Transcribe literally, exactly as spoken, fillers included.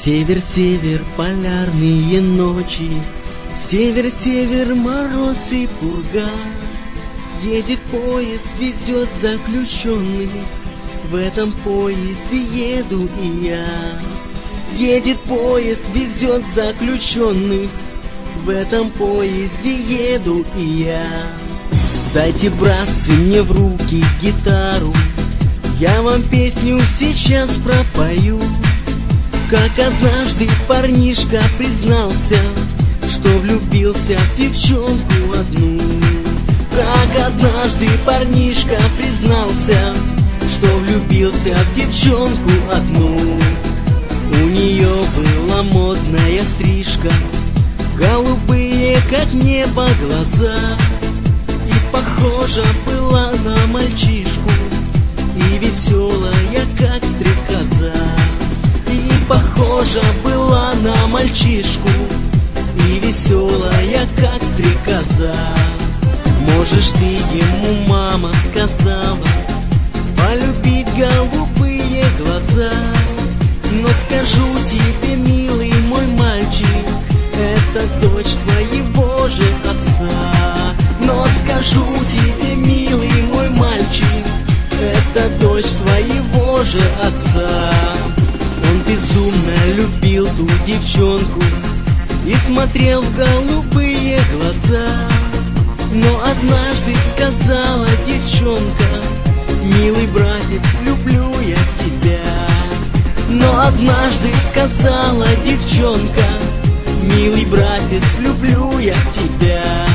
Север, север, полярные ночи, север, север, мороз и пурга. Едет поезд, везет заключенных, в этом поезде еду и я. Едет поезд, везет заключенных, в этом поезде еду и я. Дайте, братцы, мне в руки гитару, я вам песню сейчас пропою. Как однажды парнишка признался, что влюбился в девчонку одну. Как однажды парнишка признался, что влюбился в девчонку одну. У нее была модная стрижка, голубые, как небо, глаза, и похожа была на мальчишку, и веселая, как стрекоза. И похожа была на мальчишку, и веселая, как стрекоза. Можешь ты ему, мама, сказала, полюбить голубые глаза. Но скажу тебе, милый мой мальчик, это дочь твоего же отца. Но скажу тебе, милый мой мальчик, это дочь твоего же отца. Он безумно любил ту девчонку и смотрел в голубые глаза. Но однажды сказала девчонка, милый братец, люблю я тебя. Но однажды сказала девчонка, милый братец, люблю я тебя.